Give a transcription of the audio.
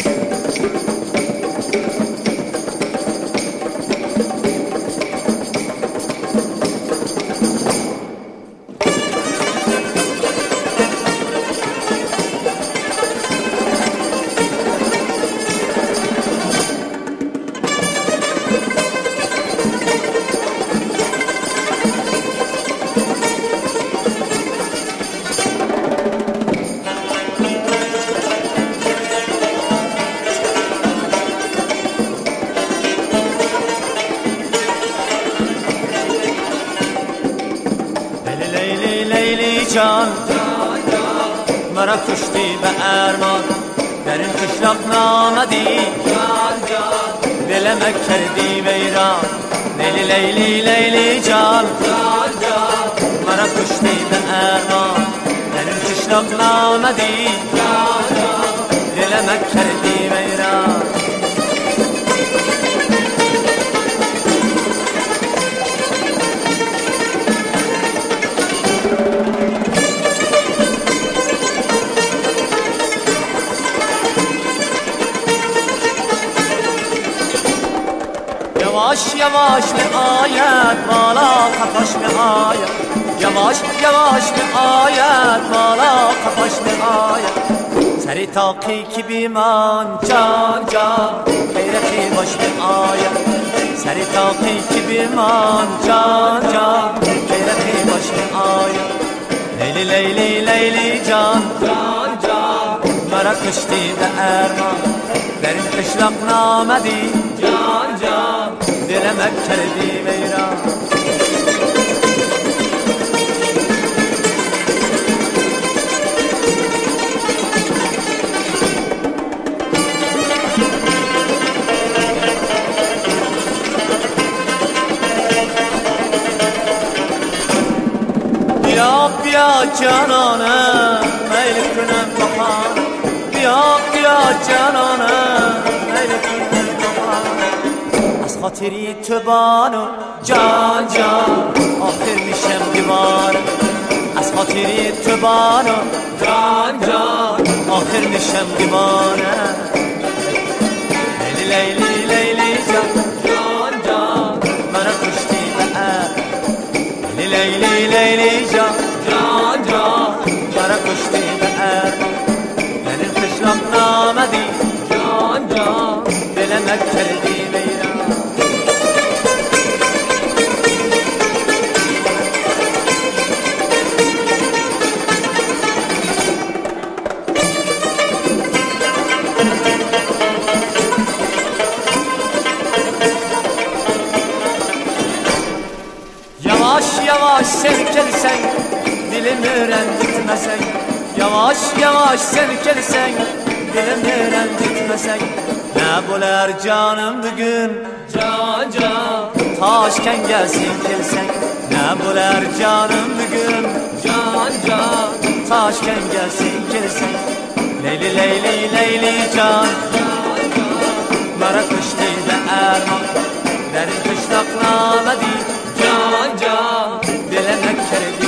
جان مرا کشتی به ارمان، در این قشلاق نامدی دلم کردی ویران. لیلی لیلی لیلی جان مرا کشتی به ارمان، در این قشلاق نامدی دلم کردی ویران. یواش یواش می آید بالا قفاش می آید، یواش یواش می آید بالا قفاش می آید. سری تاقی کی بیمان جان جان خیرتی باش می آید، سری تاقی کی بیمان جان جان خیرتی باش می آید. لیلی لیلی لیلی جان جان جان مرا کشتی به ارمان، در این قشلاق نامدی جان جان دلم کردی ویران. بیا بیا جانانم میل کنم بخوان، بیا بیا جانانم میل کنم بخوان. از خاطری تو بانو جان جان آخر میشم دیوانه، از خاطری تو بانو جان جان آخر میشم دیوانه. لیلی لیلی لیلی جان جان مرا کشتی به ار، لیلی لیلی لیلی جان جان مرا کشتی به ار. در این قشلاق نامدی جان جان دلم کردی ویران. Yavaş yavaş sevkelsen dilimi renditmesen, yavaş yavaş sevkelsen dilimi renditmesen. Ne bular canım bugün can can taşken gelsin kelsen, ne bular canım bugün can can taşken gelsin kelsen. Leyli leyli leyli can mara kuşti de erman, در این قشلاق نامدی جان جان دلم کردی